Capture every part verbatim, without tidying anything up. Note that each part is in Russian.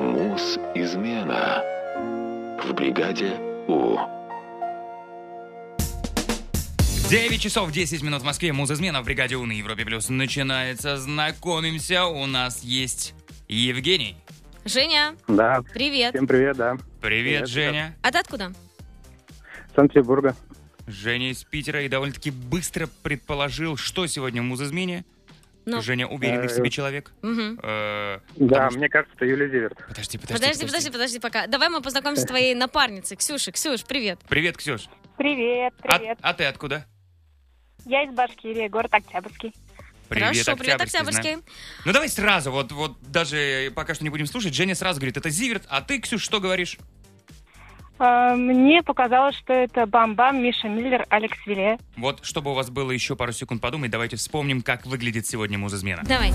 Муз-измена в бригаде У. девять часов десять минут в Москве. Муз-измена в бригаде У на Европе Плюс начинается. Знакомимся. У нас есть Евгений. Женя. Да. Привет. Всем привет, да. Привет, Привет, Женя. А ты откуда? Санкт-Петербурга. Женя из Питера и довольно-таки быстро предположил, что сегодня в Муз-измене. Ну. Женя уверенный в себе человек. Угу. Э, Да, потому что- мне кажется, это Юлия Зиверт. Подожди, подожди, Подожди, подожди, подожди пока. Давай мы познакомимся с твоей напарницей, Ксюшей. Ксюш, привет. Привет, Ксюш. Привет, А, привет. а ты откуда? Я из Башкирии, город Октябрьский. Привет, Хорошо, привет, Октябрьский, Октябрьский. знаем. Ну давай сразу, вот, вот даже пока что не будем слушать, Женя сразу говорит, это Зиверт, а ты, Ксюш, что говоришь? Э, Мне показалось, что это Бам-Бам, Миша Миллер, Алекс Виле. Вот, чтобы у вас было еще пару секунд подумать, давайте вспомним, как выглядит сегодня Муз-измена. Давай.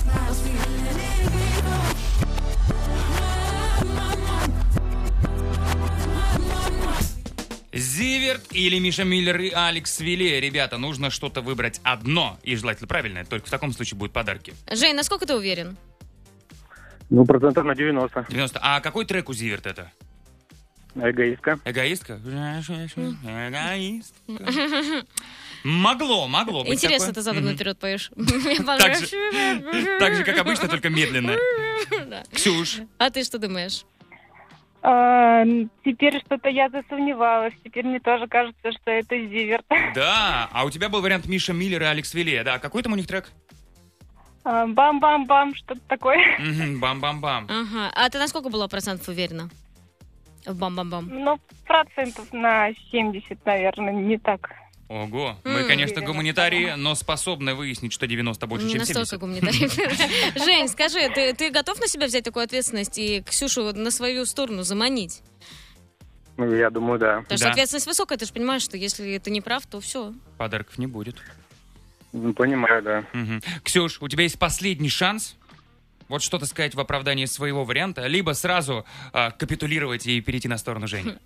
Зиверт или Миша Миллер и Алекс Виле. Ребята, нужно что-то выбрать одно, и желательно правильное, только в таком случае будут подарки. Жень, насколько ты уверен? Ну, процентов на девяносто. девяносто. А какой трек у Зиверт это? Эгоистка. Эгоистка? Эгоистка. Могло, могло быть Интересно, такое. ты задом Мгм. наперед поешь. Так же, так же, как обычно, только медленно. Да. Ксюш, А ты что думаешь? Э, Теперь что-то я засомневалась. Теперь мне тоже кажется, что это Зиверт. да, а у тебя был вариант Миша Миллер и Алекс Виле, да, какой там у них трек? Э, Бам-бам-бам, что-то такое. Мгм, Бам-бам-бам. Ага. А ты на сколько была процентов уверена? В бам-бам-бам. Ну, процентов на семьдесят, наверное, не так. Ого, мы, М. конечно, гуманитарии, но способны выяснить, что девяносто больше, Не чем настолько семьдесят. гуманитарий. Жень, скажи, ты, ты готов на себя взять такую ответственность и Ксюшу на свою сторону заманить? Ну, я думаю, да. Потому что Да. ответственность высокая, ты же понимаешь, что если ты не прав, то все. Подарков не будет. Ну, понимаю, да. Мгм. Ксюш, у тебя есть последний шанс вот что-то сказать в оправдании своего варианта, либо сразу а, капитулировать и перейти на сторону Жени.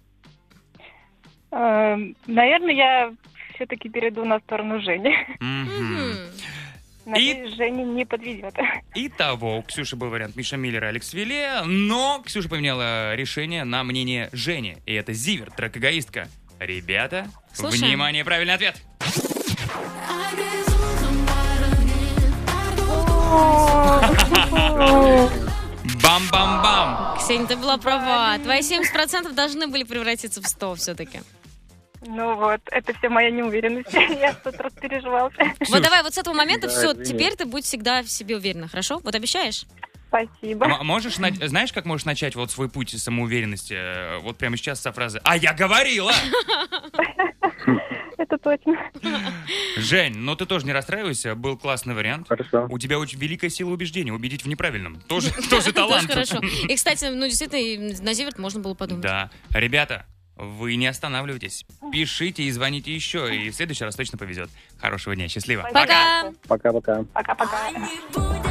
Э, Наверное, я все-таки перейду на сторону Жени. Мгм. Надеюсь, Женя не подведет. Итого, у Ксюши был вариант Миша Миллер и Алекс Виле, но Ксюша поменяла решение на мнение Жени. И это Зиверт, трек «Эгоистка». Ребята, Слушаем. внимание, правильный ответ. Бам-бам-бам. Ксения, ты была права. Твои семьдесят процентов должны были превратиться в сто все-таки. Ну вот, это все моя неуверенность. Я в тот раз переживался. Вот давай вот с этого момента Да, все, извини. теперь ты будь всегда в себе уверена, хорошо? Вот обещаешь? Спасибо. М- можешь, на- знаешь, как можешь начать вот свой путь самоуверенности? Э, Вот прямо сейчас со фразы «А я говорила!» Это точно. Жень, ну ты тоже не расстраивайся, был классный вариант. Хорошо. У тебя очень великая сила убеждения, убедить в неправильном. Тоже, тоже талант. Тоже хорошо. И, кстати, ну действительно, и на Зиверт можно было подумать. Да. Ребята, вы не останавливайтесь. Пишите и звоните еще, и в следующий раз точно повезет. Хорошего дня, счастливо. Пока! Пока-пока. Пока-пока.